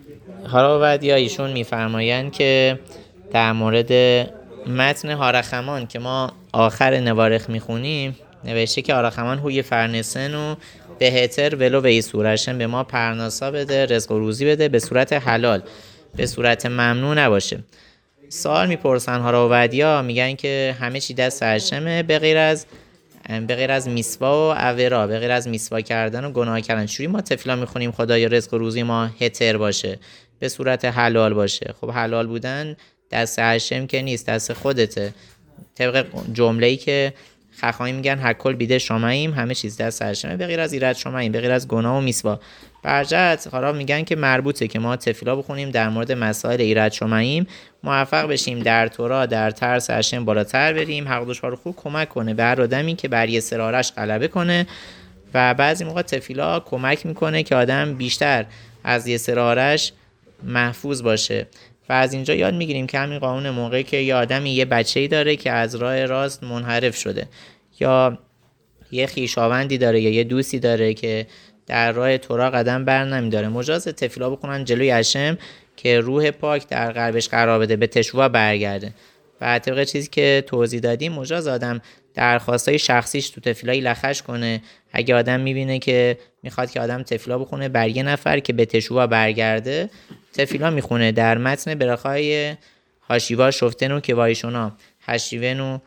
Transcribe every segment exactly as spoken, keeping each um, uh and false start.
هارا ودیا ایشون میفرمایند که در مورد متن هارخمان که ما آخر نوارخ میخونیم نوشته که هارخمان هوی فرنسن و بهتر ولو به ای صورتشن به ما پرناسا بده، رزق و روزی بده به صورت حلال، به صورت ممنوع نباشه. سوال میپرسن هارا ودیا، میگن که همه چی دست هشمه به غیر از به غیر از میسوا و اورا، به غیر از میسوا کردن و گناه کردن. چوری ما تفلا میخونیم خدایا رزق و روزی ما هتر باشه، به صورت حلال باشه؟ خب حلال بودن دست هشم که نیست، دست خودته. طبق جمله‌ای که خخامی میگن هکل بیده شماییم، همه چیز دست هشمه به غیر از ایراد شماییم، به غیر از گناه و میسوا. برجت حالا میگن که مربوطه که ما تفلا بخونیم در مورد مسائل ایراد شماییم، موفق بشیم در تورا در ترس هشم بالاتر بریم، حق دشوار خوب کمک کنه به هر آدمی که بر یسرارش غلبه کنه. و بعضی موقع تفیلا کمک میکنه که آدم بیشتر از یسرارش محفوظ باشه. و از اینجا یاد میگیریم که همین قانون موقعی که یه آدمی یه بچه‌ای داره که از راه راست منحرف شده، یا یه خویشاوندی داره یا یه دوستی داره که در راه تورا قدم بر نمیداره، مجاز تفیلا بخونن جلوی هشم که روح پاک در قلبش قرار بده، به تشوا برگرده. و طبق چیزی که توضیح دادیم مجاز آدم درخواستای شخصیش تو تفیلای لخش کنه. اگه آدم میبینه که میخواد که آدم تفیلا بخونه بر یه نفر که به تشوا برگرده، تفیلا میخونه در متن برخای هاشیوا شفتنو که وایشونا هشیونو،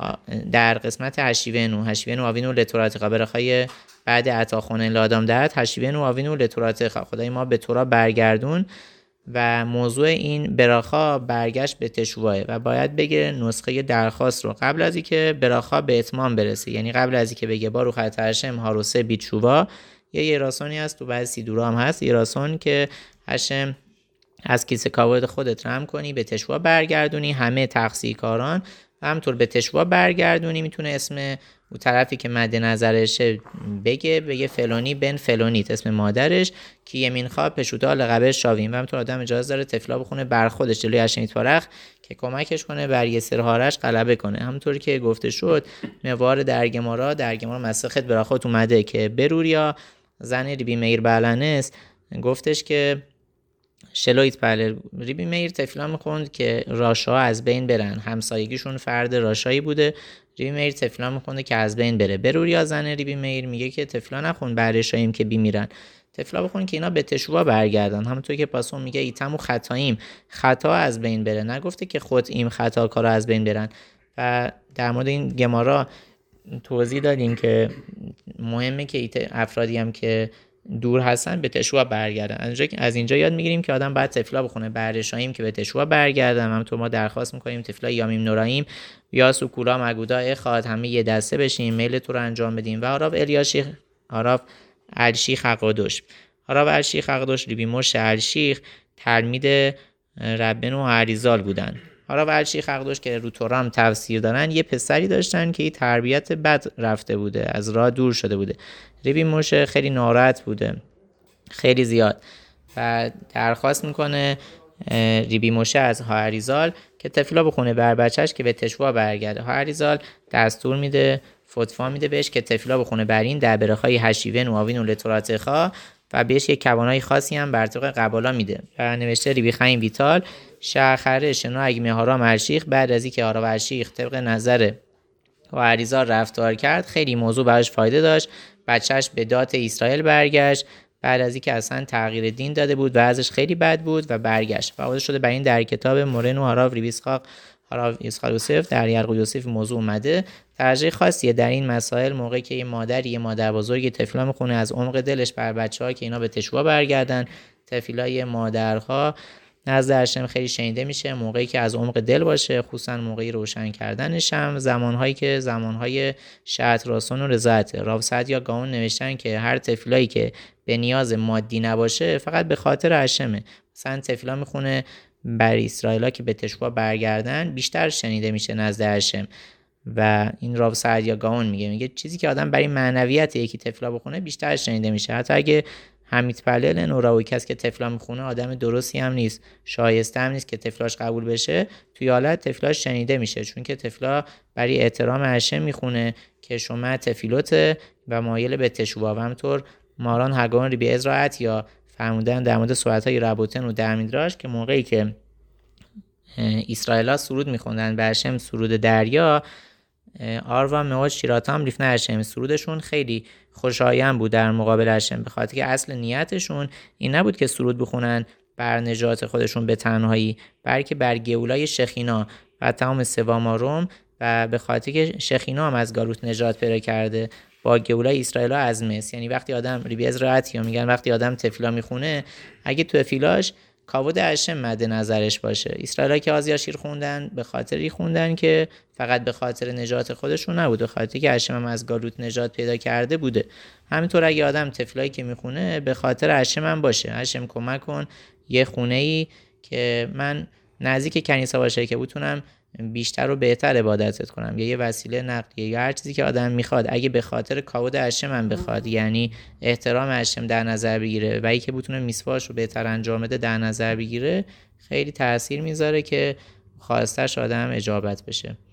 در قسمت هشیونو هشیونو آوینو لتوراتقا برخای بعد عطا خونه لادام دهد هشیونو آوینو لتوراتقا، خدای ما به تورا برگردون. و موضوع این براخا برگشت به تشواه و باید بگه نسخه درخواست رو قبل از اینکه براخا به اتمام برسه، یعنی قبل از اینکه بگه بارو خط هشم هاروسه بیچووا. یه یراسونی هست تو بعضی سیدورا هم هست، یراسون که هشم از کیسه کاود خودت رم کنی به تشوا برگردونی همه تقصیرکاران و همطور به تشوا برگردونی. میتونه اسم اون طرفی که مد نظرشه بگه بگه فلانی بن فلانیت اسم مادرش که یمین خواه پشوتا لقبه شاوین، و همطور آدم اجازه داره تفلا بخونه بر خودش جلوی هشمیت پارخ که کمکش کنه بر یسرهارش غلبه کنه. همونطور که گفته شد موار در گمارا در گمارا مسخت براخوت اومده که بروریا زن ریبی میر بلنس گفتش که شلویت پله ریبی میر تفلا میخوند که راشا از بین برن، همسایگیشون فرد راشایی بوده. ریبی میر تفلا میخونده که از بین بره. بروریا زن ریبی میر میگه که تفلا نخون برشاییم که بیمیرن، تفلا بخون که اینا به تشوا برگردن. همونطور که پاسون میگه ایتمو خطاییم، خطا از بین بره، نگفته که خود این خطا کارا از بین برن. و در مورد این گمارا توضیح دادیم که مهمه که افرادی هم که دور هستن به تشوا برگردن. از اینجا یاد میگیریم که آدم باید تفلا بخونه برشاییم که به تشوا برگردن. همونطور ما درخواست میکنیم تفلا یامیم نورایم یا سکولا مگودا اخواد همه یه دسته بشیم، میل تو رو انجام بدیم. و عراف الیاشیخ عراف الشیخ حقادوش عراف الشیخ حقادوش ریبی مش الشیخ تلمید ربن و عریزال بودن. عراف الشیخ حقادوش که رو تورام تفسیر دارن یه پسری داشتن که تربیت بد رفته بوده، از راه دور شده بوده. ریبی موشه خیلی ناراحت بوده، خیلی زیاد، و درخواست میکنه ریبی موشه از هاریزال که تفلا بخونه بر بچهش که به تشوا برگرده. هاریزال دستور میده، فتوا میده بهش که تفلا بخونه بر این در برخای هشیون و آوین و لتوراتخا و بهش یک کوانای خاصی هم بر طبق قبالا میده. و نوشته ریبی خیم ویتال شاخره شنا اگمی هارا مرشیخ بعد از اینکه هارا مرشیخ طبق نظر و عریضا رفتار کرد خیلی موضوع براش فایده داشت. بچهش به دات اسرائیل برگشت بعد از اینکه اصلا تغییر دین داده بود و ازش خیلی بد بود و برگشت. و واضح شده بر این در کتاب مورنو هاراو ریبیسخاق هاراو اسخال یوسف در یرقو یوسف موضوع اومده. ترجیح خاصیه در این مسائل موقعی که یه مادری یه مادر بزرگی تفلا میخونه از عمق دلش بر بچه‌ها که اینا به تشوا برگردن. تفیلای مادرها نزد هشم خیلی شنیده میشه موقعی که از عمق دل باشه، خصوصا موقعی روشن کردنش هم زمانهایی که زمانهای شهد راسون و رضایت. راو سعد یا گاون نوشتن که هر تفیلایی که به نیاز مادی نباشه فقط به خاطر هشمه. مثلا تفیلا میخونه بر اسرائیلا که به تشوا برگردن بیشتر شنیده میشه نزد هشم. و این راو سعد یا گاون میگه میگه چیزی که آدم برای معنویت یکی تفلا بخونه بیشتر شنیده میشه. حتی اگه حمید پلل نوراوی کس که تفلا میخونه آدم درستی هم نیست، شایسته هم نیست که تفلاش قبول بشه، توی حالت تفلاش شنیده میشه، چون که تفلا برای احترام هشم میخونه که شما تفیلوت و مایل به تشوا. و همطور ماران هگان ریبی ازراعت یا فرمودن در مورد سورت‌های ربوتن و در میدراش که موقعی که اسرائیل‌ها سرود می‌خوندن به هشم سرود دریا، آروا مواد شیراتام ریفنه هشم سرودشون خیلی خوشایند بود در مقابل هشم، به خاطر که اصل نیتشون این نبود که سرود بخونن بر نجات خودشون به تنهایی، بلکه بر گئولای شخینا و تمام سواماروم، و به خاطر که شخینا هم از گالوت نجات پیدا کرده با گئولای اسرائیل از مصر. یعنی وقتی آدم ریبی از راحتی میگن وقتی آدم تفیلا میخونه اگه تو تفیلاش کاود هشم مد نظرش باشه. اسرائیل‌ها که آزیاشیر خوندن به خاطری خوندن که فقط به خاطر نجات خودشون نبود، به خاطر که هشم هم از گالوت نجات پیدا کرده بوده. همینطور اگه آدم تفیلایی که میخونه به خاطر هشم هم باشه، هشم کمک کن یه خونه‌ای که من نزدیک کنیسه باشه که بتونم بیشتر و بهتر عبادتت کنم، یا یه وسیله نقلیه یا هر چیزی که آدم میخواد اگه به خاطر کاود هشم هم بخواد، یعنی احترام هشم در نظر بگیره و ای که بتونه میسواش رو بهتر انجام بده در نظر بگیره، خیلی تأثیر میذاره که خواستش آدم اجابت بشه.